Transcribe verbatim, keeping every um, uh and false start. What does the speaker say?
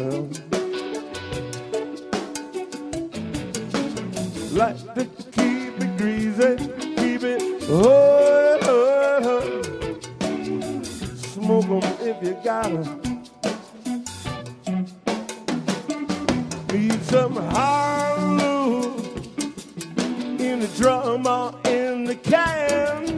Like to keep it greasy, keep it oh, oh, oh. Smoke 'em if you got 'em. Need some Harlow in the drum or in the can.